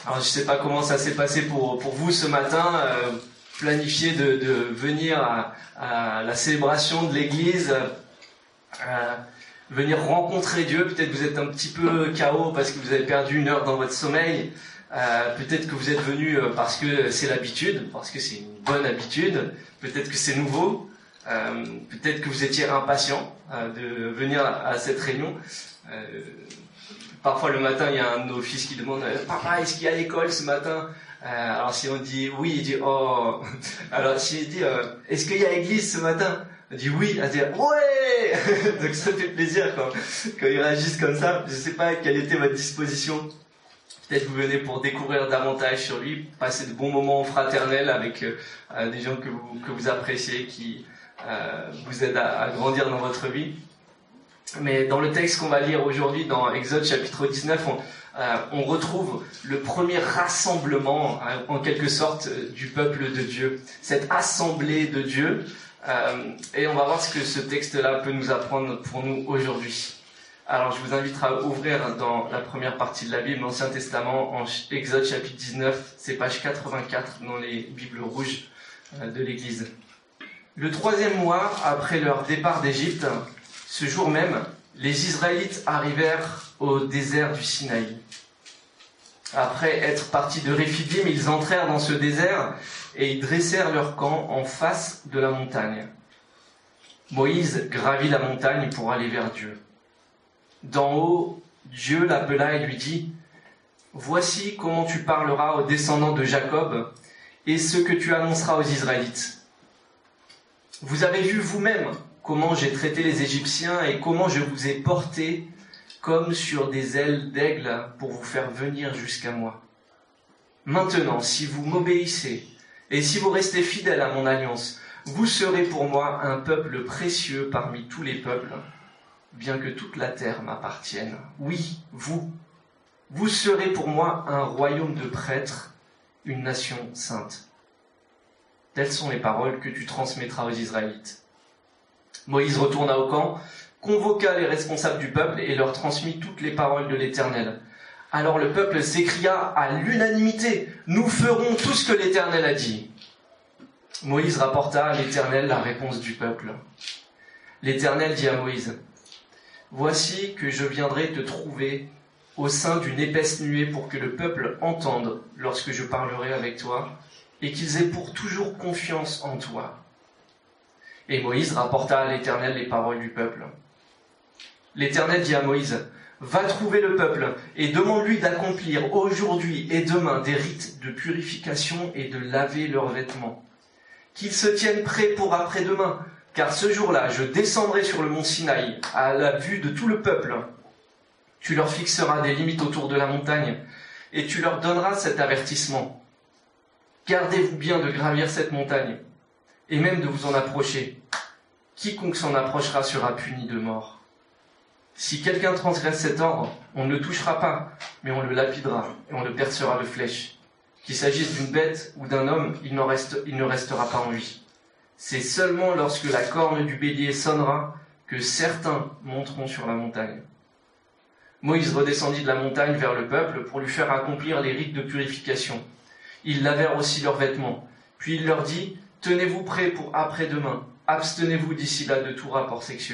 Alors je ne sais pas comment ça s'est passé pour vous ce matin, planifier de venir à la célébration de l'église, venir rencontrer Dieu. Peut-être que vous êtes un petit peu KO parce que vous avez perdu une heure dans votre sommeil. Peut-être que vous êtes venu parce que c'est l'habitude, parce que c'est une bonne habitude. Peut-être que c'est nouveau. Peut-être que vous étiez impatient de venir à cette réunion. Parfois le matin, il y a un de nos fils qui demande « Papa, est-ce qu'il y a l'école ce matin ?» Alors si on dit « Oui », il dit « Oh !» Alors s'il dit « Est-ce qu'il y a église ce matin ?» On dit « Oui », il dit « Ouais !» Donc ça fait plaisir quand ils réagissent comme ça. Je ne sais pas quelle était votre disposition. Peut-être vous venez pour découvrir davantage sur lui, passer de bons moments fraternels avec des gens que vous appréciez, qui vous aident à grandir dans votre vie. Mais dans le texte qu'on va lire aujourd'hui, dans Exode chapitre 19, on retrouve le premier rassemblement, en quelque sorte, du peuple de Dieu. Cette assemblée de Dieu. Et on va voir ce que ce texte-là peut nous apprendre pour nous aujourd'hui. Alors je vous invite à ouvrir dans la première partie de la Bible, l'Ancien Testament, en Exode chapitre 19, c'est page 84 dans les Bibles rouges de l'Église. Le 3e mois après leur départ d'Égypte, ce jour même, les Israélites arrivèrent au désert du Sinaï. Après être partis de Réphidim, ils entrèrent dans ce désert et ils dressèrent leur camp en face de la montagne. Moïse gravit la montagne pour aller vers Dieu. D'en haut, Dieu l'appela et lui dit « Voici comment tu parleras aux descendants de Jacob et ce que tu annonceras aux Israélites. Vous avez vu vous-même comment j'ai traité les Égyptiens et comment je vous ai portés comme sur des ailes d'aigle pour vous faire venir jusqu'à moi. Maintenant, si vous m'obéissez et si vous restez fidèles à mon alliance, vous serez pour moi un peuple précieux parmi tous les peuples, bien que toute la terre m'appartienne. Oui, vous serez pour moi un royaume de prêtres, une nation sainte. Telles sont les paroles que tu transmettras aux Israélites. » Moïse retourna au camp, convoqua les responsables du peuple et leur transmit toutes les paroles de l'Éternel. Alors le peuple s'écria à l'unanimité « Nous ferons tout ce que l'Éternel a dit. » Moïse rapporta à l'Éternel la réponse du peuple. L'Éternel dit à Moïse « Voici que je viendrai te trouver au sein d'une épaisse nuée pour que le peuple entende lorsque je parlerai avec toi et qu'ils aient pour toujours confiance en toi. » Et Moïse rapporta à l'Éternel les paroles du peuple. L'Éternel dit à Moïse, « Va trouver le peuple et demande-lui d'accomplir aujourd'hui et demain des rites de purification et de laver leurs vêtements. Qu'ils se tiennent prêts pour après-demain, car ce jour-là, je descendrai sur le mont Sinaï à la vue de tout le peuple. Tu leur fixeras des limites autour de la montagne et tu leur donneras cet avertissement. Gardez-vous bien de gravir cette montagne et même de vous en approcher. Quiconque s'en approchera sera puni de mort. Si quelqu'un transgresse cet ordre, on ne le touchera pas, mais on le lapidera et on le percera de flèches. Qu'il s'agisse d'une bête ou d'un homme, il ne restera pas en vie. C'est seulement lorsque la corne du bélier sonnera que certains monteront sur la montagne. » Moïse redescendit de la montagne vers le peuple pour lui faire accomplir les rites de purification. Ils lavèrent aussi leurs vêtements. Puis il leur dit « Tenez-vous prêts pour après-demain. Abstenez-vous d'ici là de tout rapport sexuel. »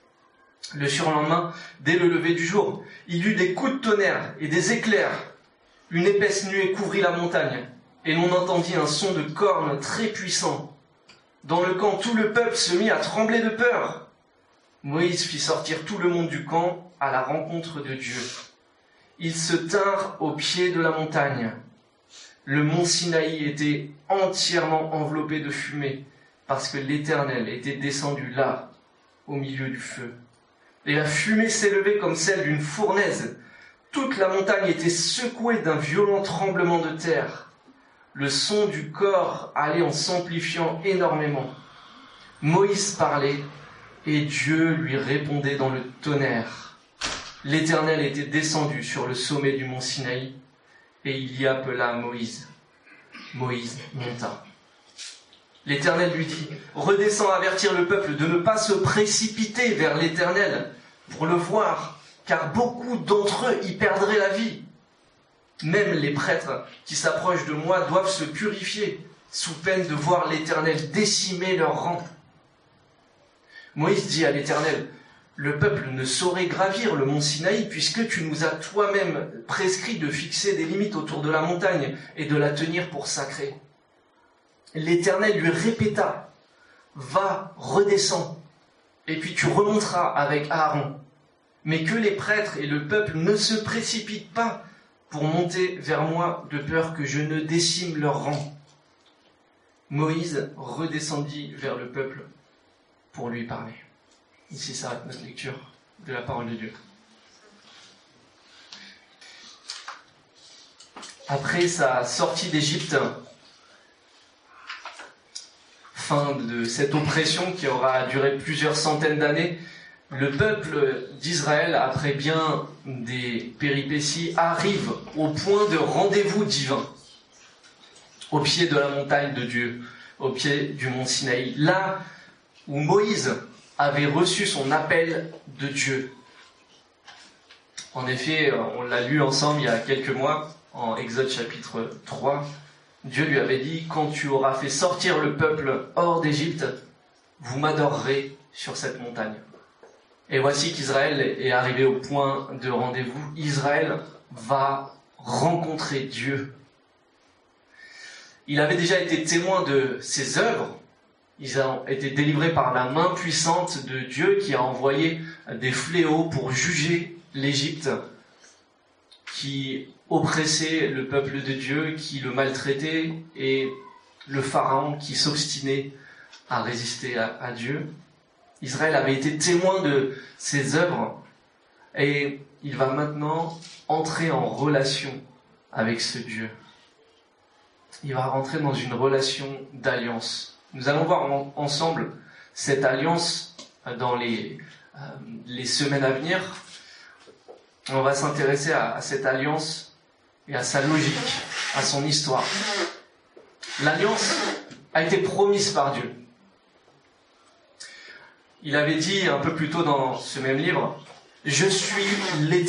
Le surlendemain, dès le lever du jour, il y eut des coups de tonnerre et des éclairs. Une épaisse nuée couvrit la montagne, et l'on entendit un son de cornes très puissant. Dans le camp, tout le peuple se mit à trembler de peur. Moïse fit sortir tout le monde du camp à la rencontre de Dieu. Ils se tinrent au pied de la montagne. Le mont Sinaï était entièrement enveloppé de fumée, parce que l'Éternel était descendu là, au milieu du feu. Et la fumée s'élevait comme celle d'une fournaise. Toute la montagne était secouée d'un violent tremblement de terre. Le son du corps allait en s'amplifiant énormément. Moïse parlait, et Dieu lui répondait dans le tonnerre. L'Éternel était descendu sur le sommet du mont Sinaï, et il y appela Moïse. Moïse monta. L'Éternel lui dit, « Redescends avertir le peuple de ne pas se précipiter vers l'Éternel pour le voir, car beaucoup d'entre eux y perdraient la vie. » Même les prêtres qui s'approchent de moi doivent se purifier, sous peine de voir l'Éternel décimer leur rang. Moïse dit à l'Éternel, le peuple ne saurait gravir le mont Sinaï, puisque tu nous as toi-même prescrit de fixer des limites autour de la montagne et de la tenir pour sacrée. L'Éternel lui répéta, va, redescends, et puis tu remonteras avec Aaron. Mais que les prêtres et le peuple ne se précipitent pas pour monter vers moi, de peur que je ne décime leur rang. Moïse redescendit vers le peuple pour lui parler. Ici s'arrête notre lecture de la parole de Dieu. Après sa sortie d'Égypte, fin de cette oppression qui aura duré plusieurs centaines d'années, le peuple d'Israël, après bien des péripéties, arrive au point de rendez-vous divin, au pied de la montagne de Dieu, au pied du mont Sinaï, là où Moïse avait reçu son appel de Dieu. En effet, on l'a lu ensemble il y a quelques mois, en Exode chapitre 3, Dieu lui avait dit, quand tu auras fait sortir le peuple hors d'Égypte, vous m'adorerez sur cette montagne. Et voici qu'Israël est arrivé au point de rendez-vous. Israël va rencontrer Dieu. Il avait déjà été témoin de ses œuvres. Ils ont été délivrés par la main puissante de Dieu qui a envoyé des fléaux pour juger l'Égypte, qui oppressait le peuple de Dieu, qui le maltraitait, et le Pharaon qui s'obstinait à résister à Dieu. Israël avait été témoin de ses œuvres et il va maintenant entrer en relation avec ce Dieu. Il va rentrer dans une relation d'alliance. Nous allons voir ensemble cette alliance dans les semaines à venir. On va s'intéresser à cette alliance et à sa logique, à son histoire. L'alliance a été promise par Dieu. Il avait dit un peu plus tôt dans ce même livre, « Je suis l'Éternel ».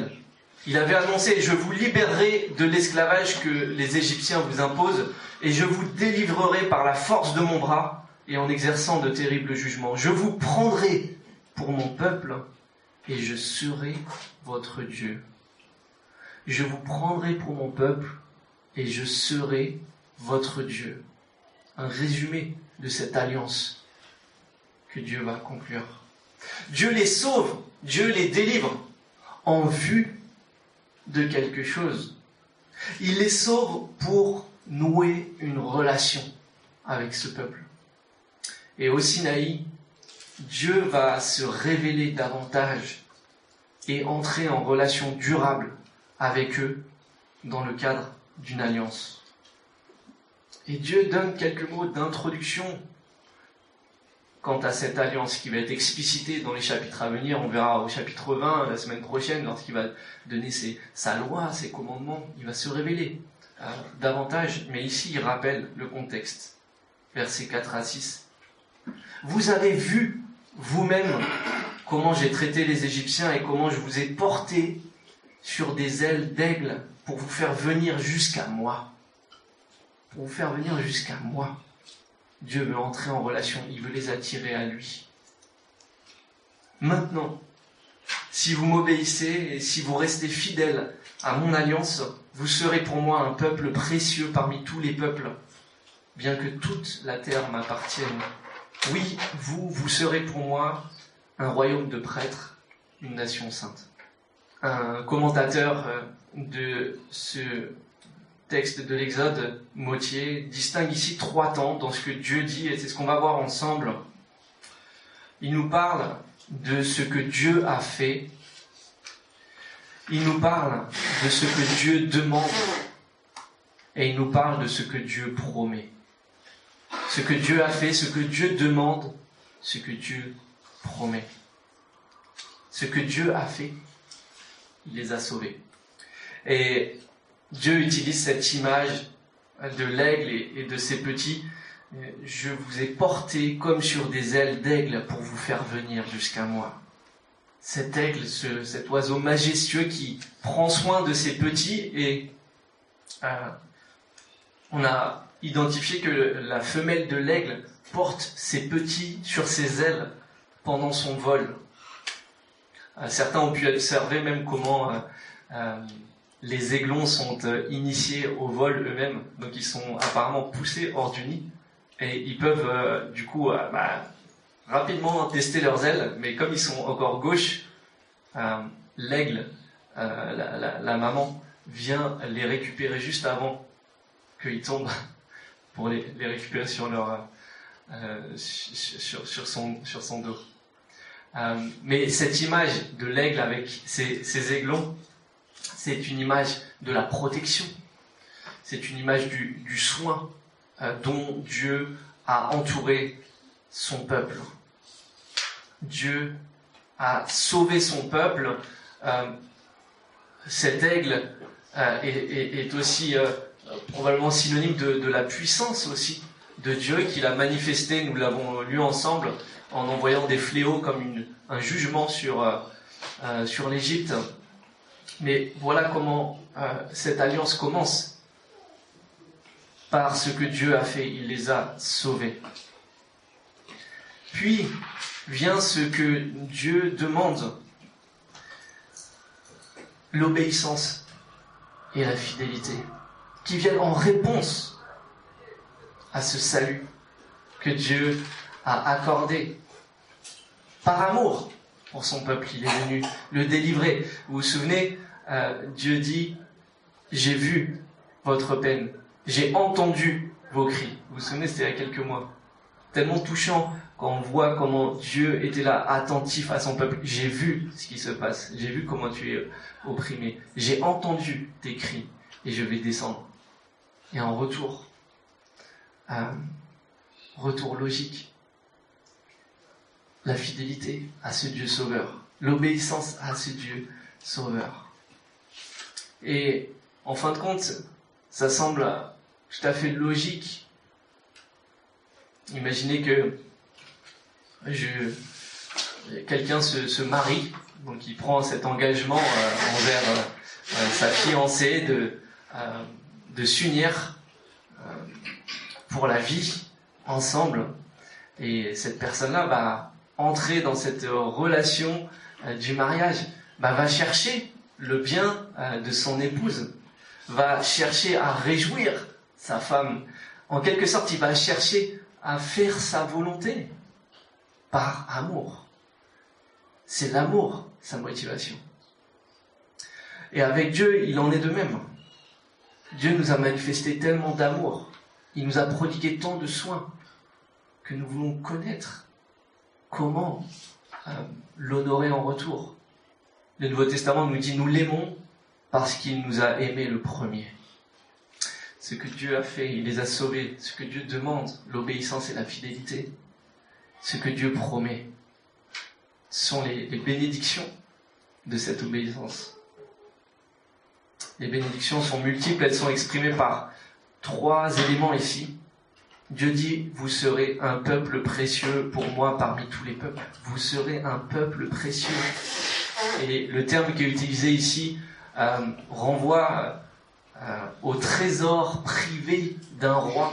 Il avait annoncé « Je vous libérerai de l'esclavage que les Égyptiens vous imposent, et je vous délivrerai par la force de mon bras et en exerçant de terribles jugements. Je vous prendrai pour mon peuple, et je serai votre Dieu. Je vous prendrai pour mon peuple, et je serai votre Dieu. » Un résumé de cette alliance que Dieu va conclure. Dieu les sauve, Dieu les délivre en vue de quelque chose. Il les sauve pour nouer une relation avec ce peuple. Et au Sinaï, Dieu va se révéler davantage et entrer en relation durable avec eux dans le cadre d'une alliance. Et Dieu donne quelques mots d'introduction quant à cette alliance qui va être explicitée dans les chapitres à venir. On verra au chapitre 20 la semaine prochaine, lorsqu'il va donner sa loi, ses commandements, il va se révéler davantage. Mais ici, il rappelle le contexte. Versets 4 à 6. Vous avez vu vous-même comment j'ai traité les Égyptiens et comment je vous ai porté sur des ailes d'aigle pour vous faire venir jusqu'à moi. Pour vous faire venir jusqu'à moi. Dieu veut entrer en relation, il veut les attirer à lui. Maintenant, si vous m'obéissez et si vous restez fidèles à mon alliance, vous serez pour moi un peuple précieux parmi tous les peuples, bien que toute la terre m'appartienne. Oui, vous serez pour moi un royaume de prêtres, une nation sainte. Un commentateur de ce texte de l'Exode, Mottier, distingue ici 3 temps dans ce que Dieu dit, et c'est ce qu'on va voir ensemble. Il nous parle de ce que Dieu a fait. Il nous parle de ce que Dieu demande. Et il nous parle de ce que Dieu promet. Ce que Dieu a fait, ce que Dieu demande, ce que Dieu promet. Ce que Dieu a fait, il les a sauvés. Et Dieu utilise cette image de l'aigle et de ses petits. Je vous ai porté comme sur des ailes d'aigle pour vous faire venir jusqu'à moi. Cet aigle, cet oiseau majestueux qui prend soin de ses petits et on a identifié que la femelle de l'aigle porte ses petits sur ses ailes pendant son vol. Certains ont pu observer même comment les aiglons sont initiés au vol eux-mêmes, donc ils sont apparemment poussés hors du nid, et ils peuvent du coup rapidement tester leurs ailes, mais comme ils sont encore gauches, l'aigle, la maman, vient les récupérer juste avant qu'ils tombent pour les récupérer sur leur sur son dos. Mais cette image de l'aigle avec ses aiglons, c'est une image de la protection. C'est une image du soin dont Dieu a entouré son peuple. Dieu a sauvé son peuple. Cet aigle est aussi probablement synonyme de la puissance aussi de Dieu qu'il a manifesté, nous l'avons lu ensemble, en envoyant des fléaux comme un jugement sur l'Égypte. Mais voilà comment cette alliance commence. Par ce que Dieu a fait, il les a sauvés. Puis vient ce que Dieu demande, l'obéissance et la fidélité, qui viennent en réponse à ce salut que Dieu a accordé. Par amour pour son peuple, il est venu le délivrer. Vous vous souvenez, Dieu dit « J'ai vu votre peine, j'ai entendu vos cris ». Vous vous souvenez, c'était il y a quelques mois. Tellement touchant quand on voit comment Dieu était là, attentif à son peuple. J'ai vu ce qui se passe, j'ai vu comment tu es opprimé, j'ai entendu tes cris et je vais descendre. Et en retour logique, la fidélité à ce Dieu sauveur, l'obéissance à ce Dieu sauveur. Et en fin de compte, ça semble tout à fait logique. Imaginez que quelqu'un se marie, donc il prend cet engagement envers sa fiancée de s'unir pour la vie ensemble, et cette personne-là va entrer dans cette relation du mariage, va chercher le bien de son épouse, va chercher à réjouir sa femme. En quelque sorte, il va chercher à faire sa volonté par amour. C'est l'amour, sa motivation. Et avec Dieu, il en est de même. Dieu nous a manifesté tellement d'amour, il nous a prodigué tant de soins, que nous voulons connaître comment l'honorer en retour. Le Nouveau Testament nous dit « Nous l'aimons parce qu'il nous a aimés le premier ». Ce que Dieu a fait, il les a sauvés. Ce que Dieu demande, l'obéissance et la fidélité. Ce que Dieu promet, sont les bénédictions de cette obéissance. Les bénédictions sont multiples, elles sont exprimées par 3 éléments ici. Dieu dit, vous serez un peuple précieux pour moi parmi tous les peuples. Vous serez un peuple précieux. Et le terme qui est utilisé ici renvoie au trésor privé d'un roi.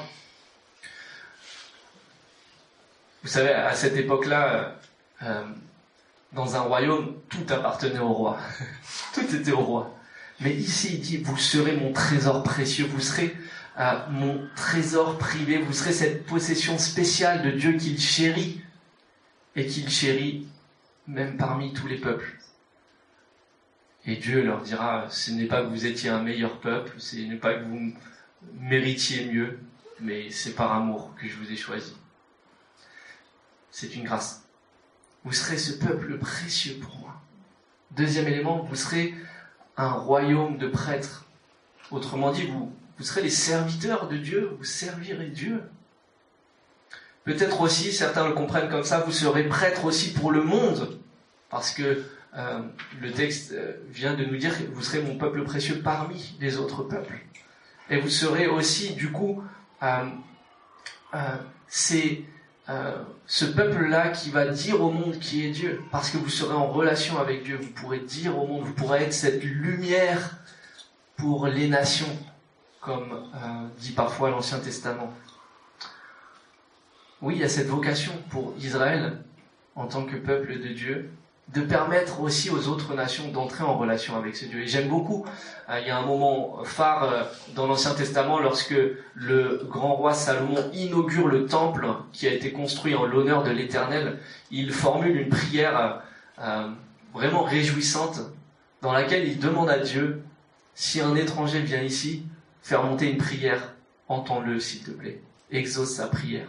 Vous savez, à cette époque-là, dans un royaume, tout appartenait au roi. Tout était au roi. Mais ici, il dit, vous serez mon trésor précieux, vous serez mon trésor privé, vous serez cette possession spéciale de Dieu qu'il chérit, et qu'il chérit même parmi tous les peuples. Et Dieu leur dira, ce n'est pas que vous étiez un meilleur peuple, ce n'est pas que vous méritiez mieux, mais c'est par amour que je vous ai choisi. C'est une grâce. Vous serez ce peuple précieux pour moi. Deuxième élément, vous serez un royaume de prêtres. Autrement dit, vous serez les serviteurs de Dieu, vous servirez Dieu. Peut-être aussi, certains le comprennent comme ça, vous serez prêtres aussi pour le monde, parce que le texte vient de nous dire que vous serez mon peuple précieux parmi les autres peuples. Et vous serez aussi, du coup, ce peuple-là qui va dire au monde qui est Dieu, parce que vous serez en relation avec Dieu, vous pourrez dire au monde, vous pourrez être cette lumière pour les nations, comme dit parfois l'Ancien Testament. Oui, il y a cette vocation pour Israël, en tant que peuple de Dieu, de permettre aussi aux autres nations d'entrer en relation avec ce Dieu. Et j'aime beaucoup, il y a un moment phare dans l'Ancien Testament lorsque le grand roi Salomon inaugure le temple qui a été construit en l'honneur de l'Éternel. Il formule une prière vraiment réjouissante dans laquelle il demande à Dieu, si un étranger vient ici, faire monter une prière, entends-le s'il te plaît, exauce sa prière.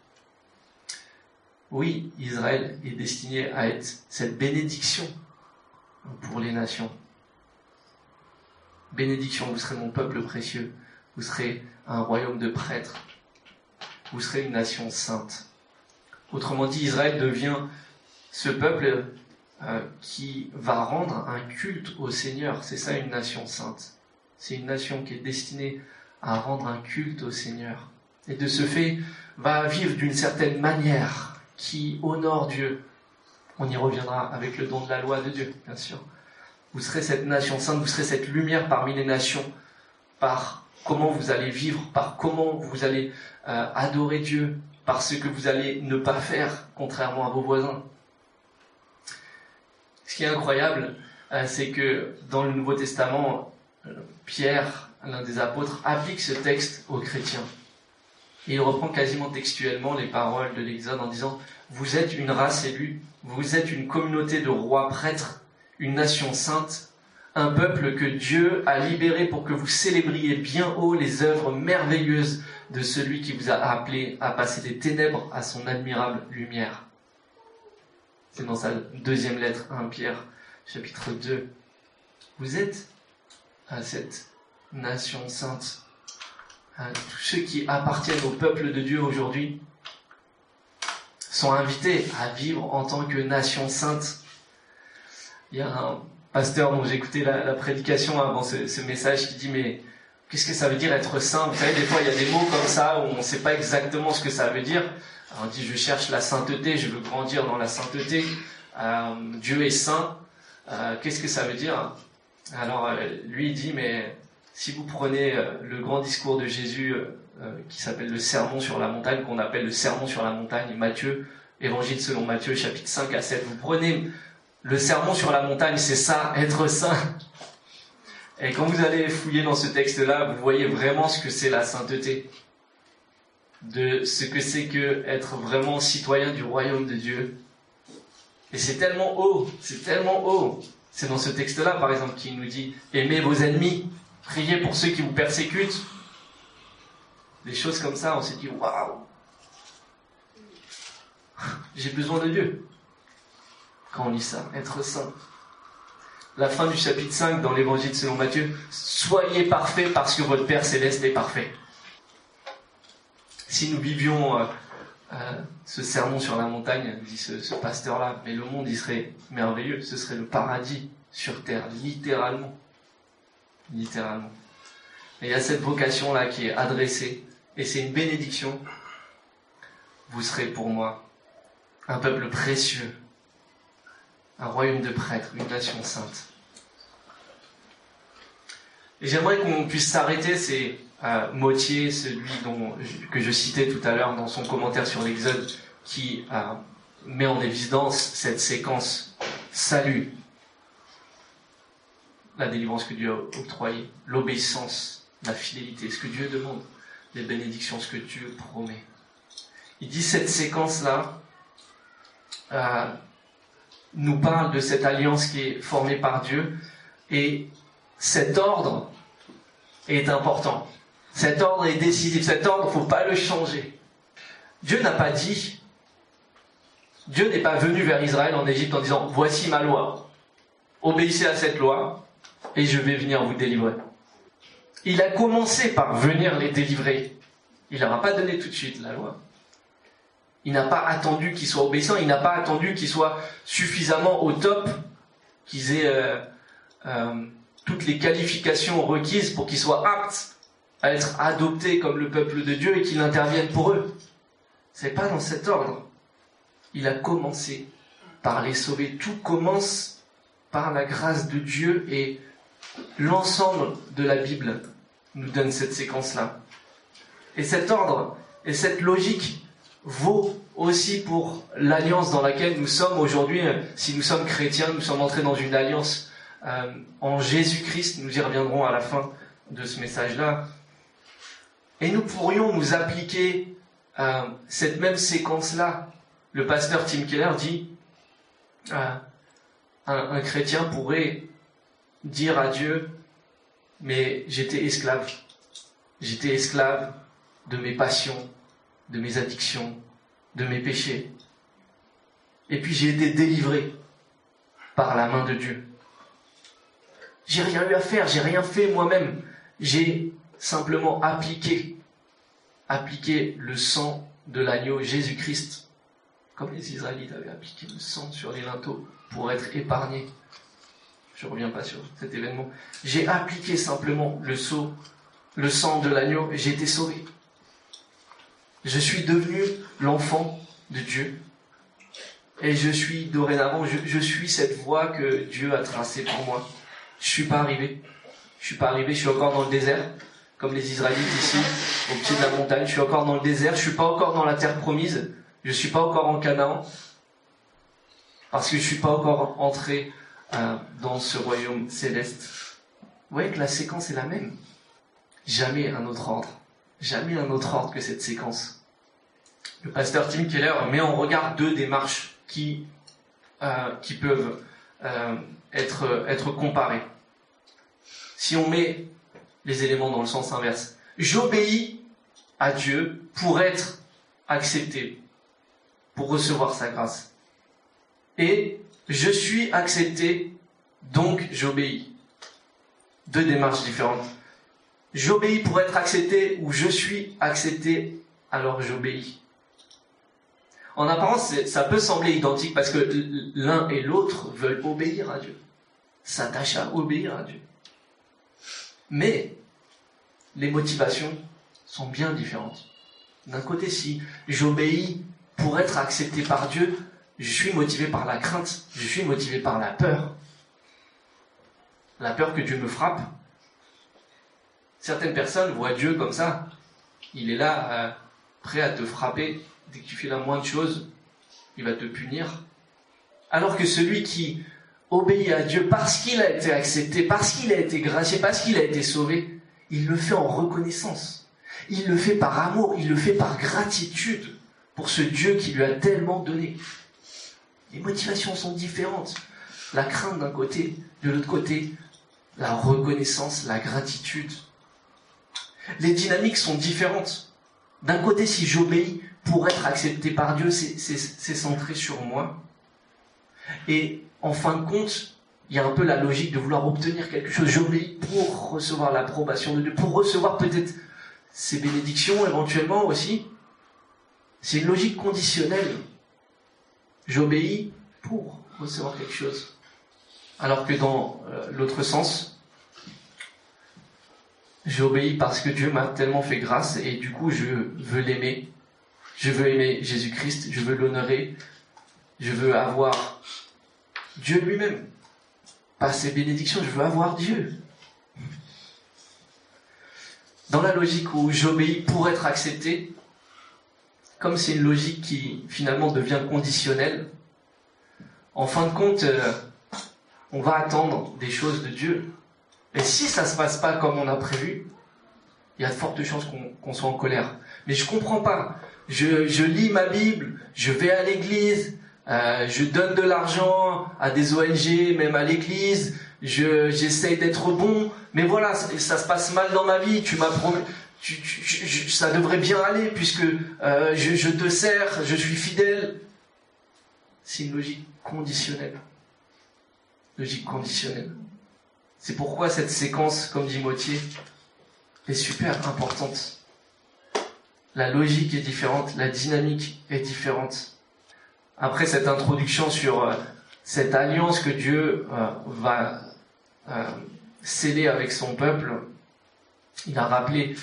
Oui, Israël est destiné à être cette bénédiction pour les nations. Bénédiction, vous serez mon peuple précieux, vous serez un royaume de prêtres, vous serez une nation sainte. Autrement dit, Israël devient ce peuple qui va rendre un culte au Seigneur. C'est ça une nation sainte. C'est une nation qui est destinée à rendre un culte au Seigneur. Et de ce fait, va vivre d'une certaine manière qui honore Dieu. On y reviendra avec le don de la loi de Dieu, bien sûr. Vous serez cette nation sainte, vous serez cette lumière parmi les nations, par comment vous allez vivre, par comment vous allez adorer Dieu, par ce que vous allez ne pas faire, contrairement à vos voisins. Ce qui est incroyable, c'est que dans le Nouveau Testament, Pierre, l'un des apôtres, applique ce texte aux chrétiens. Et il reprend quasiment textuellement les paroles de l'Exode en disant « Vous êtes une race élue, vous êtes une communauté de rois prêtres, une nation sainte, un peuple que Dieu a libéré pour que vous célébriez bien haut les œuvres merveilleuses de celui qui vous a appelé à passer des ténèbres à son admirable lumière. » C'est dans sa deuxième lettre, 1 Pierre, chapitre 2. Vous êtes à cette nation sainte. Tous ceux qui appartiennent au peuple de Dieu aujourd'hui sont invités à vivre en tant que nation sainte. Il y a un pasteur dont j'ai écouté la prédication avant ce message qui dit « Mais qu'est-ce que ça veut dire être saint ?» Vous savez, des fois, il y a des mots comme ça où on ne sait pas exactement ce que ça veut dire. Alors, on dit « Je cherche la sainteté, je veux grandir dans la sainteté. Dieu est saint. Qu'est-ce que ça veut dire ?» Alors, lui, il dit « Mais... » Si vous prenez le grand discours de Jésus qui s'appelle le Sermon sur la montagne, qu'on appelle le Sermon sur la montagne, Matthieu, Évangile selon Matthieu, chapitre 5 à 7, vous prenez le Sermon sur la montagne, c'est ça, être saint. Et quand vous allez fouiller dans ce texte-là, vous voyez vraiment ce que c'est la sainteté, de ce que c'est que être vraiment citoyen du royaume de Dieu. Et c'est tellement haut, c'est tellement haut. C'est dans ce texte-là, par exemple, qui nous dit « Aimez vos ennemis ». Priez pour ceux qui vous persécutent. Des choses comme ça, on s'est dit, waouh, j'ai besoin de Dieu. Quand on lit ça, être saint. La fin du chapitre 5 dans l'évangile selon Matthieu, soyez parfaits parce que votre Père Céleste est parfait. Si nous vivions ce sermon sur la montagne, dit ce pasteur-là, mais le monde il serait merveilleux, ce serait le paradis sur terre, littéralement. Littéralement. Et il y a cette vocation-là qui est adressée, et c'est une bénédiction. Vous serez pour moi un peuple précieux, un royaume de prêtres, une nation sainte. Et j'aimerais qu'on puisse s'arrêter, c'est Mottier, celui que je citais tout à l'heure dans son commentaire sur l'Exode, qui met en évidence cette séquence salut, la délivrance que Dieu a octroyée, l'obéissance, la fidélité, ce que Dieu demande, les bénédictions, ce que Dieu promet. Il dit cette séquence-là nous parle de cette alliance qui est formée par Dieu, et cet ordre est important. Cet ordre est décisif. Cet ordre, il ne faut pas le changer. Dieu n'a pas dit, Dieu n'est pas venu vers Israël en Égypte en disant « Voici ma loi, obéissez à cette loi, et je vais venir vous délivrer. » Il a commencé par venir les délivrer. Il ne leur a pas donné tout de suite la loi. Il n'a pas attendu qu'ils soient obéissants, il n'a pas attendu qu'ils soient suffisamment au top, qu'ils aient toutes les qualifications requises pour qu'ils soient aptes à être adoptés comme le peuple de Dieu et qu'il intervienne pour eux. C'est pas dans cet ordre. Il a commencé par les sauver. Tout commence par la grâce de Dieu, et l'ensemble de la Bible nous donne cette séquence-là. Et cet ordre et cette logique vaut aussi pour l'alliance dans laquelle nous sommes aujourd'hui. Si nous sommes chrétiens, nous sommes entrés dans une alliance en Jésus-Christ. Nous y reviendrons à la fin de ce message-là. Et nous pourrions nous appliquer cette même séquence-là. Le pasteur Tim Keller dit un chrétien pourrait dire à Dieu, mais j'étais esclave. J'étais esclave de mes passions, de mes addictions, de mes péchés. Et puis j'ai été délivré par la main de Dieu. J'ai rien eu à faire, j'ai rien fait moi-même. J'ai simplement appliqué le sang de l'agneau Jésus-Christ, comme les Israélites avaient appliqué le sang sur les linteaux pour être épargnés. Je ne reviens pas sur cet événement. J'ai appliqué simplement le sang de l'agneau et j'ai été sauvé. Je suis devenu l'enfant de Dieu. Et je suis dorénavant, je suis cette voie que Dieu a tracée pour moi. Je suis pas arrivé, je suis encore dans le désert, comme les Israélites ici, au pied de la montagne. Je suis encore dans le désert, je suis pas encore dans la terre promise, je suis pas encore en Canaan, parce que je suis pas encore entré dans ce royaume céleste. Vous voyez que la séquence est la même. Jamais un autre ordre que cette séquence. Le pasteur Tim Keller met en regard deux démarches qui peuvent être comparées. Si on met les éléments dans le sens inverse, j'obéis à Dieu pour être accepté, pour recevoir sa grâce. Et je suis accepté, donc j'obéis. Deux démarches différentes. J'obéis pour être accepté ou je suis accepté, alors j'obéis. En apparence, ça peut sembler identique parce que l'un et l'autre veulent obéir à Dieu, s'attachent à obéir à Dieu. Mais les motivations sont bien différentes. D'un côté, si j'obéis pour être accepté par Dieu, je suis motivé par la crainte, je suis motivé par la peur. La peur que Dieu me frappe. Certaines personnes voient Dieu comme ça. Il est là, prêt à te frapper. Dès que tu fais la moindre chose, il va te punir. Alors que celui qui obéit à Dieu parce qu'il a été accepté, parce qu'il a été gracié, parce qu'il a été sauvé, il le fait en reconnaissance. Il le fait par amour, il le fait par gratitude pour ce Dieu qui lui a tellement donné. Les motivations sont différentes. La crainte d'un côté, de l'autre côté, la reconnaissance, la gratitude. Les dynamiques sont différentes. D'un côté, si j'obéis pour être accepté par Dieu, c'est centré sur moi. Et en fin de compte, il y a un peu la logique de vouloir obtenir quelque chose. J'obéis pour recevoir l'approbation de Dieu, pour recevoir peut-être ses bénédictions éventuellement aussi. C'est une logique conditionnelle. J'obéis pour recevoir quelque chose. Alors que dans l'autre sens, j'obéis parce que Dieu m'a tellement fait grâce et du coup je veux l'aimer. Je veux aimer Jésus-Christ, je veux l'honorer, je veux avoir Dieu lui-même. Pas ses bénédictions, je veux avoir Dieu. Dans la logique où j'obéis pour être accepté, comme c'est une logique qui finalement devient conditionnelle, en fin de compte, on va attendre des choses de Dieu. Et si ça se passe pas comme on a prévu, il y a de fortes chances qu'on soit en colère. Mais je comprends pas. Je lis ma Bible, je vais à l'église, je donne de l'argent à des ONG, même à l'église, j'essaye d'être bon, mais voilà, ça se passe mal dans ma vie, tu m'as promis, ça devrait bien aller puisque je te sers, je suis fidèle. C'est une logique conditionnelle. Logique conditionnelle. C'est pourquoi cette séquence, comme dit Mauthier, est super importante. La logique est différente, la dynamique est différente. Après cette introduction sur cette alliance que Dieu va sceller avec son peuple, il a rappelé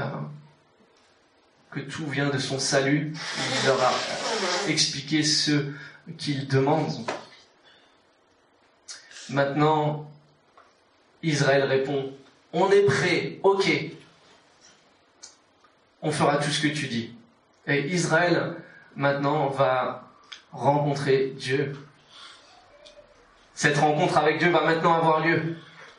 que tout vient de son salut. Il leur a expliqué ce qu'il demande. Maintenant, Israël répond, on est prêt, ok, on fera tout ce que tu dis. Et Israël, maintenant, va rencontrer Dieu. Cette rencontre avec Dieu va maintenant avoir lieu.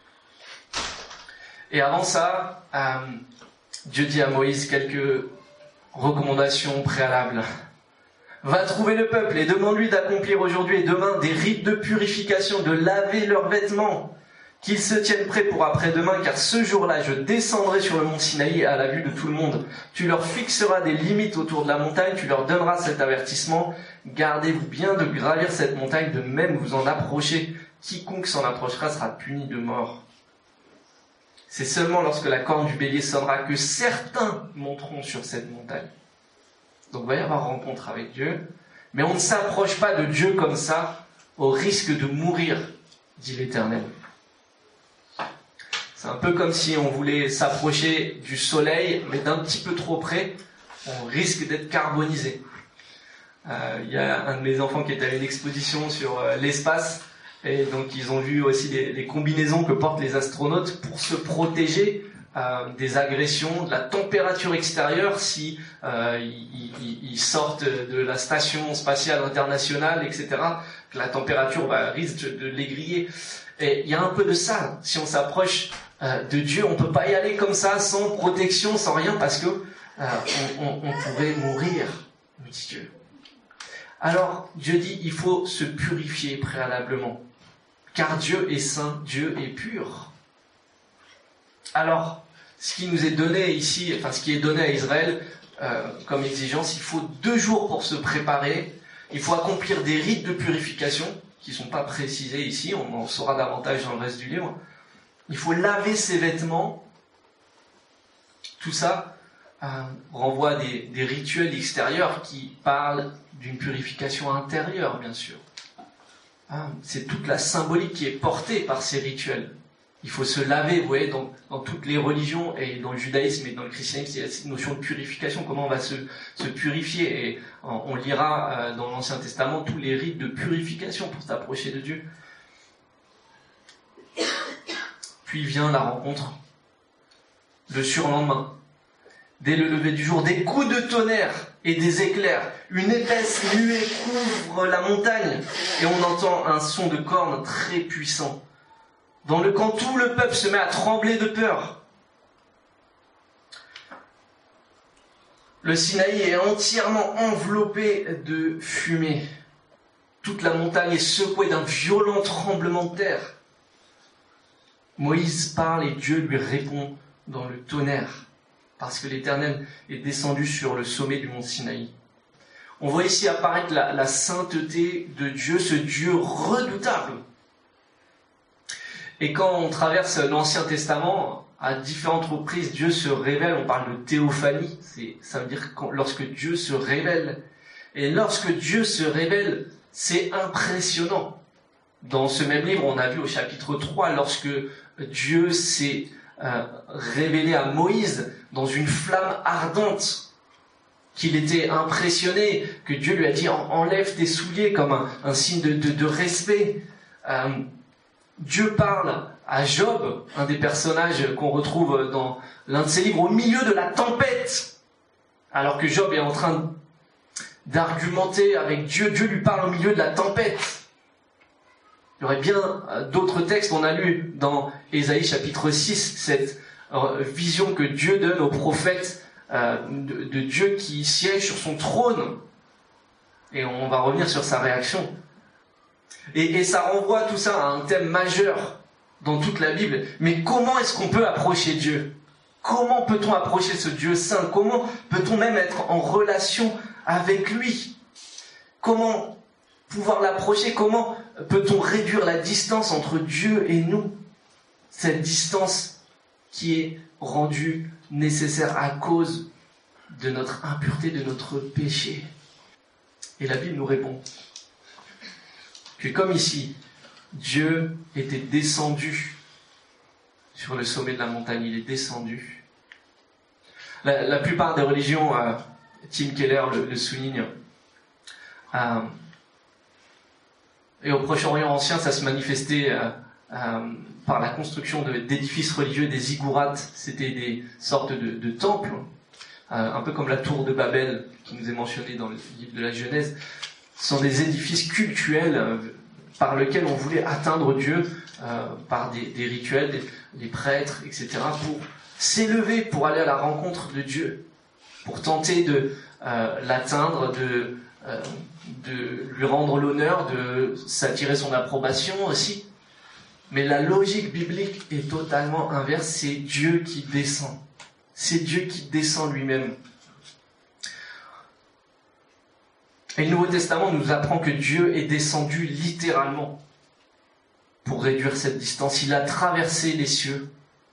Et avant ça, Dieu dit à Moïse quelques recommandations préalables. Va trouver le peuple et demande-lui d'accomplir aujourd'hui et demain des rites de purification, de laver leurs vêtements, qu'ils se tiennent prêts pour après-demain, car ce jour-là, je descendrai sur le mont Sinaï à la vue de tout le monde. Tu leur fixeras des limites autour de la montagne, tu leur donneras cet avertissement. Gardez-vous bien de gravir cette montagne, de même vous en approchez. Quiconque s'en approchera sera puni de mort. C'est seulement lorsque la corne du bélier sonnera que certains monteront sur cette montagne. Donc il va y avoir rencontre avec Dieu, mais on ne s'approche pas de Dieu comme ça, au risque de mourir, dit l'Éternel. C'est un peu comme si on voulait s'approcher du soleil, mais d'un petit peu trop près, on risque d'être carbonisé. Il y a un de mes enfants qui est à une exposition sur l'espace, et donc ils ont vu aussi les combinaisons que portent les astronautes pour se protéger des agressions, de la température extérieure si ils sortent de la station spatiale internationale, etc. Que la température risque de les griller. Et il y a un peu de ça. Si on s'approche de Dieu, on peut pas y aller comme ça, sans protection, sans rien, parce que on pourrait mourir, nous dit Dieu. Alors, Dieu dit, il faut se purifier préalablement. Car Dieu est saint, Dieu est pur. Alors, ce qui nous est donné ici, enfin ce qui est donné à Israël comme exigence, il faut 2 jours pour se préparer. Il faut accomplir des rites de purification qui ne sont pas précisés ici, on en saura davantage dans le reste du livre. Il faut laver ses vêtements. Tout ça renvoie à des rituels extérieurs qui parlent d'une purification intérieure, bien sûr. C'est toute la symbolique qui est portée par ces rituels. Il faut se laver, vous voyez, dans toutes les religions, et dans le judaïsme et dans le christianisme, il y a cette notion de purification, comment on va se purifier. Et on lira dans l'Ancien Testament tous les rites de purification pour s'approcher de Dieu. Puis vient la rencontre, le surlendemain. Dès le lever du jour, des coups de tonnerre et des éclairs, une épaisse nuée couvre la montagne, et on entend un son de corne très puissant. Dans le camp, tout le peuple se met à trembler de peur. Le Sinaï est entièrement enveloppé de fumée. Toute la montagne est secouée d'un violent tremblement de terre. Moïse parle et Dieu lui répond dans le tonnerre, parce que l'Éternel est descendu sur le sommet du mont Sinaï. On voit ici apparaître la sainteté de Dieu, ce Dieu redoutable. Et quand on traverse l'Ancien Testament, à différentes reprises, Dieu se révèle. On parle de théophanie, ça veut dire lorsque Dieu se révèle. Et lorsque Dieu se révèle, c'est impressionnant. Dans ce même livre, on a vu au chapitre 3, lorsque Dieu s'est révélé à Moïse dans une flamme ardente, qu'il était impressionné, que Dieu lui a dit « enlève tes souliers » comme un signe de respect. Dieu parle à Job, un des personnages qu'on retrouve dans l'un de ses livres, au milieu de la tempête, alors que Job est en train d'argumenter avec Dieu. Dieu lui parle au milieu de la tempête. Il y aurait bien d'autres textes, on a lu dans Ésaïe chapitre 6, cette vision que Dieu donne aux prophètes de Dieu qui siège sur son trône. Et on va revenir sur sa réaction. Et ça renvoie tout ça à un thème majeur dans toute la Bible. Mais comment est-ce qu'on peut approcher Dieu ? Comment peut-on approcher ce Dieu saint ? Comment peut-on même être en relation avec lui ? Comment pouvoir l'approcher ? Comment peut-on réduire la distance entre Dieu et nous ? Cette distance qui est rendue nécessaire à cause de notre impureté, de notre péché. Et la Bible nous répond que comme ici, Dieu était descendu sur le sommet de la montagne, il est descendu. La plupart des religions, Tim Keller le souligne, et au Proche-Orient ancien, ça se manifestait par la construction d'édifices religieux, des ziggourats, c'était des sortes de temples. un peu comme la tour de Babel qui nous est mentionnée dans le livre de la Genèse. Ce sont des édifices cultuels par lesquels on voulait atteindre Dieu par des rituels, des prêtres, etc., pour s'élever, pour aller à la rencontre de Dieu, pour tenter de l'atteindre, de lui rendre l'honneur, de s'attirer son approbation aussi. Mais la logique biblique est totalement inverse, c'est Dieu qui descend. C'est Dieu qui descend lui-même. Et le Nouveau Testament nous apprend que Dieu est descendu littéralement pour réduire cette distance. Il a traversé les cieux.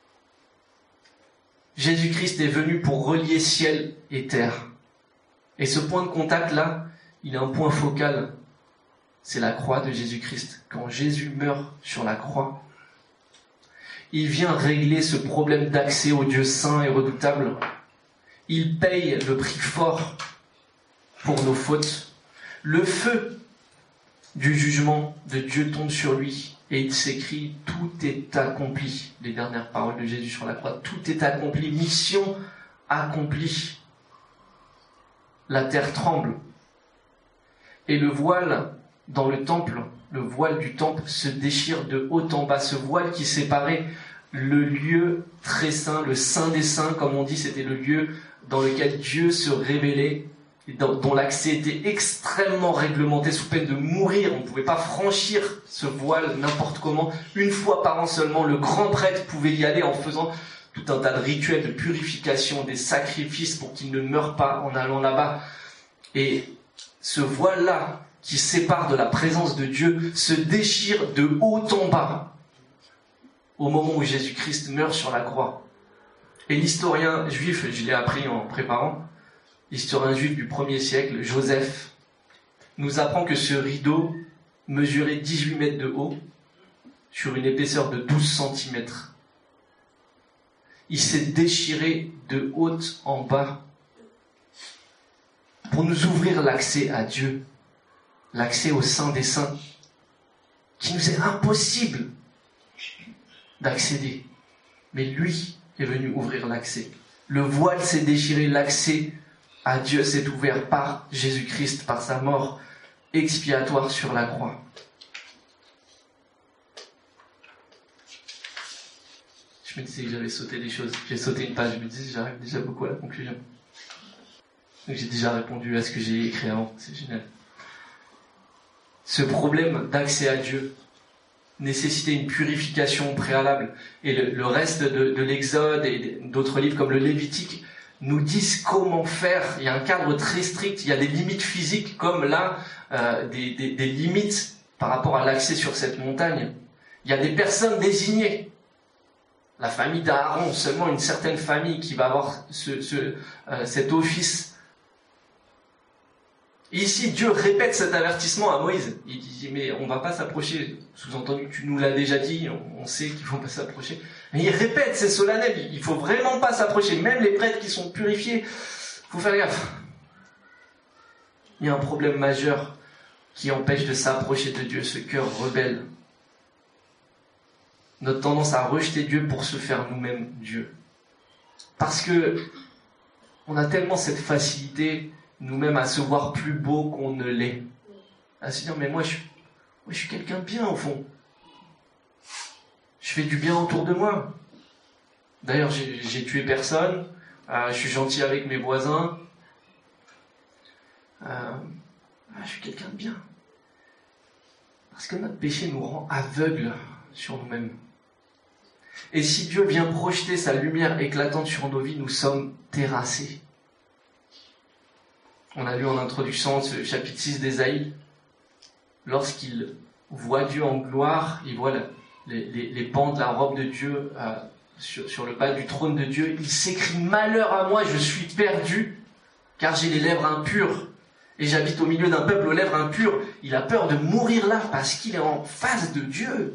Jésus-Christ est venu pour relier ciel et terre. Et ce point de contact-là, il a un point focal. C'est la croix de Jésus-Christ. Quand Jésus meurt sur la croix, il vient régler ce problème d'accès au Dieu saint et redoutable. Il paye le prix fort pour nos fautes. Le feu du jugement de Dieu tombe sur lui et il s'écrit « Tout est accompli ». Les dernières paroles de Jésus sur la croix. Tout est accompli, mission accomplie. La terre tremble. Et le voile dans le temple, le voile du temple se déchire de haut en bas. Ce voile qui séparait le lieu très saint, le saint des saints, comme on dit, c'était le lieu dans lequel Dieu se révélait, dont l'accès était extrêmement réglementé, sous peine de mourir. On ne pouvait pas franchir ce voile n'importe comment. Une fois par an seulement, le grand prêtre pouvait y aller en faisant tout un tas de rituels de purification, des sacrifices pour qu'il ne meure pas en allant là-bas. Et ce voile-là, qui sépare de la présence de Dieu, se déchire de haut en bas au moment où Jésus-Christ meurt sur la croix. Et l'historien juif, je l'ai appris en préparant, l'historien juif du 1er siècle, Joseph, nous apprend que ce rideau mesurait 18 mètres de haut sur une épaisseur de 12 cm. Il s'est déchiré de haut en bas pour nous ouvrir l'accès à Dieu, l'accès au Saint des Saints, qui nous est impossible d'accéder. Mais lui est venu ouvrir l'accès. Le voile s'est déchiré, l'accès à Dieu s'est ouvert par Jésus-Christ, par sa mort expiatoire sur la croix. Je me disais que j'avais sauté des choses. J'ai sauté une page, je me disais que j'arrive déjà beaucoup à la conclusion. Donc j'ai déjà répondu à ce que j'ai écrit avant, c'est génial. Ce problème d'accès à Dieu nécessitait une purification préalable. Et le reste de l'Exode et d'autres livres comme le Lévitique nous disent comment faire. Il y a un cadre très strict, il y a des limites physiques comme là, des limites par rapport à l'accès sur cette montagne. Il y a des personnes désignées. La famille d'Aaron, seulement une certaine famille qui va avoir cet office. Et ici, Dieu répète cet avertissement à Moïse. Il dit, mais on ne va pas s'approcher. Sous-entendu, tu nous l'as déjà dit, on sait qu'il ne faut pas s'approcher. Mais il répète, c'est solennel, il ne faut vraiment pas s'approcher. Même les prêtres qui sont purifiés, il faut faire gaffe. Il y a un problème majeur qui empêche de s'approcher de Dieu, ce cœur rebelle. Notre tendance à rejeter Dieu pour se faire nous-mêmes Dieu. Parce que on a tellement cette facilité nous-mêmes à se voir plus beau qu'on ne l'est. À se dire, mais moi je suis quelqu'un de bien au fond. Je fais du bien autour de moi. D'ailleurs, j'ai tué personne. Je suis gentil avec mes voisins. Je suis quelqu'un de bien. Parce que notre péché nous rend aveugles sur nous-mêmes. Et si Dieu vient projeter sa lumière éclatante sur nos vies, nous sommes terrassés. On a lu en introduction ce chapitre 6 d'Ésaïe. Lorsqu'il voit Dieu en gloire, il voit les pans de la robe de Dieu sur le bas du trône de Dieu. Il s'écrie « Malheur à moi, je suis perdu, car j'ai les lèvres impures. Et j'habite au milieu d'un peuple aux lèvres impures. » Il a peur de mourir là parce qu'il est en face de Dieu.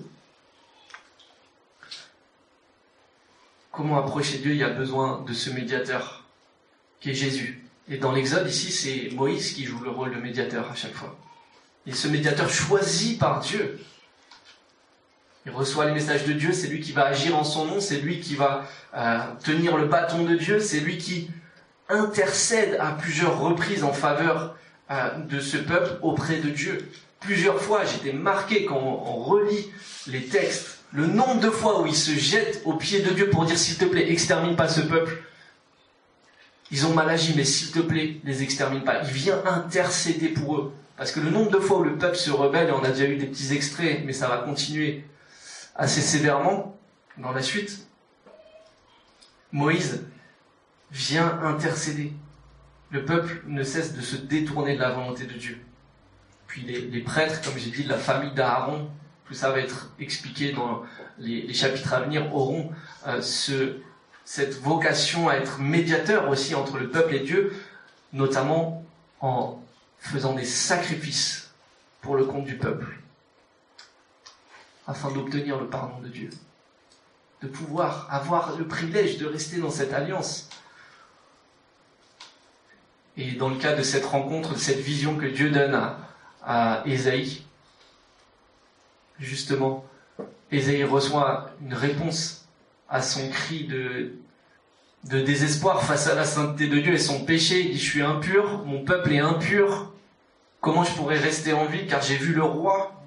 Comment approcher Dieu? Il y a besoin de ce médiateur qui est Jésus. Et dans l'Exode, ici, c'est Moïse qui joue le rôle de médiateur à chaque fois. Et ce médiateur choisi par Dieu, il reçoit les messages de Dieu, c'est lui qui va agir en son nom, c'est lui qui va tenir le bâton de Dieu, c'est lui qui intercède à plusieurs reprises en faveur de ce peuple auprès de Dieu. Plusieurs fois, j'étais marqué quand on relit les textes, le nombre de fois où il se jette aux pieds de Dieu pour dire, s'il te plaît, extermine pas ce peuple. Ils ont mal agi, mais s'il te plaît, les extermine pas. Il vient intercéder pour eux. Parce que le nombre de fois où le peuple se rebelle, et on a déjà eu des petits extraits, mais ça va continuer assez sévèrement dans la suite, Moïse vient intercéder. Le peuple ne cesse de se détourner de la volonté de Dieu. Puis les prêtres, comme j'ai dit, de la famille d'Aaron, tout ça va être expliqué dans les chapitres à venir, auront cette vocation à être médiateur aussi entre le peuple et Dieu, notamment en faisant des sacrifices pour le compte du peuple, afin d'obtenir le pardon de Dieu, de pouvoir avoir le privilège de rester dans cette alliance. Et dans le cas de cette rencontre, de cette vision que Dieu donne à Ésaïe, justement, Ésaïe reçoit une réponse à son cri de désespoir face à la sainteté de Dieu et son péché. Il dit, je suis impur, mon peuple est impur, comment je pourrais rester en vie car j'ai vu le roi.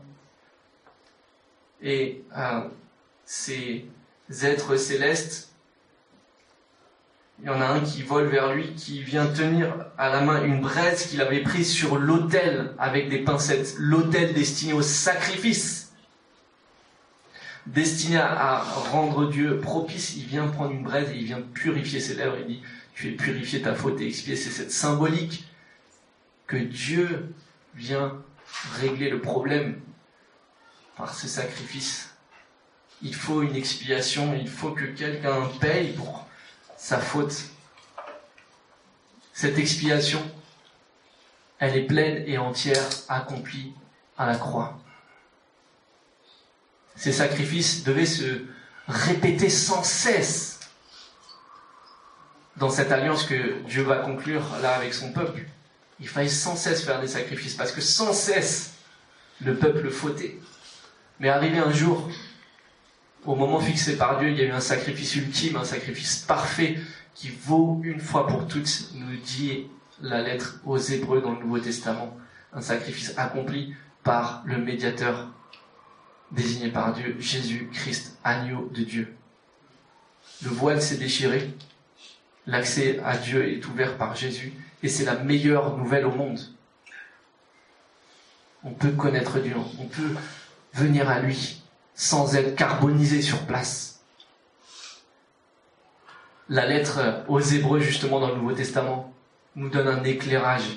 Et ces êtres célestes, il y en a un qui vole vers lui, qui vient tenir à la main une braise qu'il avait prise sur l'autel avec des pincettes, l'autel destiné au sacrifice, destiné à rendre Dieu propice. Il vient prendre une braise et il vient purifier ses lèvres. Il dit, tu es purifié, ta faute est expiée. C'est cette symbolique que Dieu vient régler le problème par ce sacrifice. Il faut une expiation, il faut que quelqu'un paye pour sa faute. Cette expiation, elle est pleine et entière, accomplie à la croix. Ces sacrifices devaient se répéter sans cesse dans cette alliance que Dieu va conclure là avec son peuple. Il fallait sans cesse faire des sacrifices, parce que sans cesse, le peuple fautait. Mais arrivé un jour, au moment fixé par Dieu, il y a eu un sacrifice ultime, un sacrifice parfait, qui vaut une fois pour toutes, nous dit la lettre aux Hébreux dans le Nouveau Testament. Un sacrifice accompli par le médiateur désigné par Dieu, Jésus-Christ, agneau de Dieu. Le voile s'est déchiré, l'accès à Dieu est ouvert par Jésus, et c'est la meilleure nouvelle au monde. On peut connaître Dieu, on peut venir à lui sans être carbonisé sur place. La lettre aux Hébreux, justement, dans le Nouveau Testament, nous donne un éclairage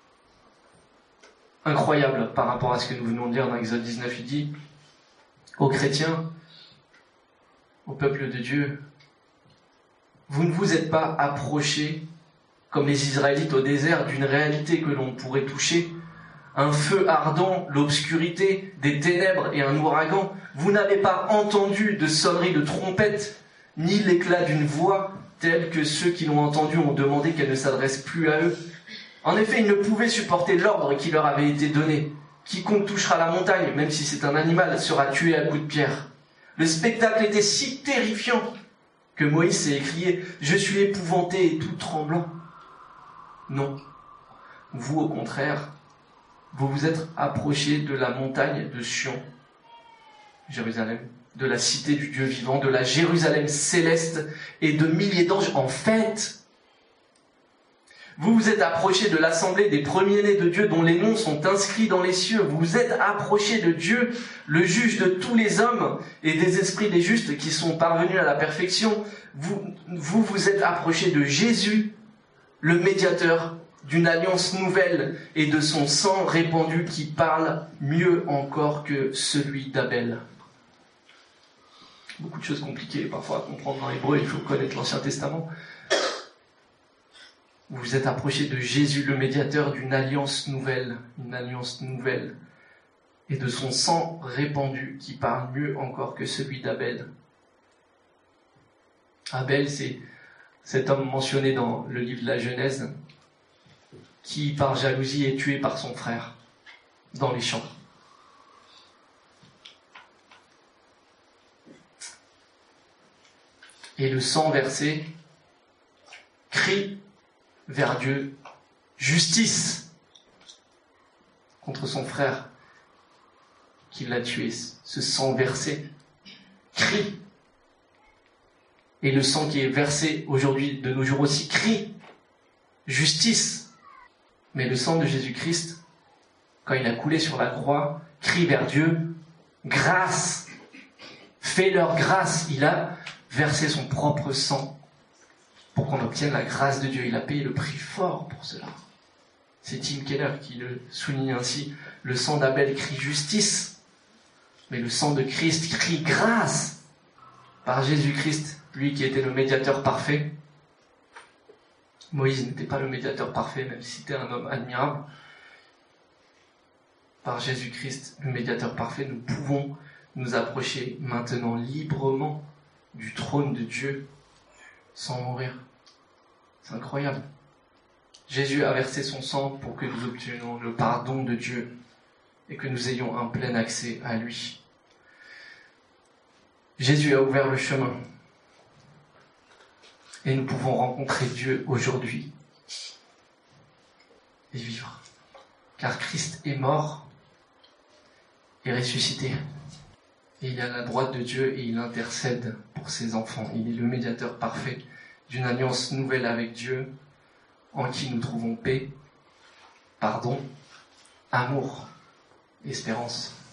incroyable par rapport à ce que nous venons de dire dans Exode 19. Il dit aux chrétiens, au peuple de Dieu, vous ne vous êtes pas approchés, comme les Israélites au désert, d'une réalité que l'on pourrait toucher, un feu ardent, l'obscurité, des ténèbres et un ouragan. Vous n'avez pas entendu de sonnerie de trompette, ni l'éclat d'une voix, telle que ceux qui l'ont entendue ont demandé qu'elle ne s'adresse plus à eux. En effet, ils ne pouvaient supporter l'ordre qui leur avait été donné. Quiconque touchera la montagne, même si c'est un animal, sera tué à coups de pierre. Le spectacle était si terrifiant que Moïse s'est écrié « Je suis épouvanté et tout tremblant ». Non, vous au contraire, vous vous êtes approchés de la montagne de Sion, Jérusalem, de la cité du Dieu vivant, de la Jérusalem céleste et de milliers d'anges en fête. Vous vous êtes approchés de l'assemblée des premiers-nés de Dieu dont les noms sont inscrits dans les cieux. Vous vous êtes approchés de Dieu, le juge de tous les hommes et des esprits des justes qui sont parvenus à la perfection. Vous vous êtes approchés de Jésus, le médiateur d'une alliance nouvelle et de son sang répandu qui parle mieux encore que celui d'Abel. Beaucoup de choses compliquées parfois à comprendre en hébreu, il faut connaître l'Ancien Testament. Vous vous êtes approchés de Jésus, le médiateur d'une alliance nouvelle, et de son sang répandu qui parle mieux encore que celui d'Abel. Abel, c'est cet homme mentionné dans le livre de la Genèse, qui par jalousie est tué par son frère dans les champs. Et le sang versé crie vers Dieu, justice contre son frère qui l'a tué, ce sang versé, crie. Et le sang qui est versé aujourd'hui, de nos jours aussi, crie justice. Mais le sang de Jésus-Christ, quand il a coulé sur la croix, crie vers Dieu, grâce. Fais-leur grâce. Il a versé son propre sang pour qu'on obtienne la grâce de Dieu. Il a payé le prix fort pour cela. C'est Tim Keller qui le souligne ainsi. Le sang d'Abel crie justice, mais le sang de Christ crie grâce. Par Jésus-Christ, lui qui était le médiateur parfait. Moïse n'était pas le médiateur parfait, même si c'était un homme admirable. Par Jésus-Christ, le médiateur parfait, nous pouvons nous approcher maintenant librement du trône de Dieu sans mourir. C'est incroyable. Jésus a versé son sang pour que nous obtenions le pardon de Dieu et que nous ayons un plein accès à lui. Jésus a ouvert le chemin et nous pouvons rencontrer Dieu aujourd'hui et vivre. Car Christ est mort et ressuscité. Et il est à la droite de Dieu et il intercède pour ses enfants. Il est le médiateur parfait d'une alliance nouvelle avec Dieu, en qui nous trouvons paix, pardon, amour, espérance.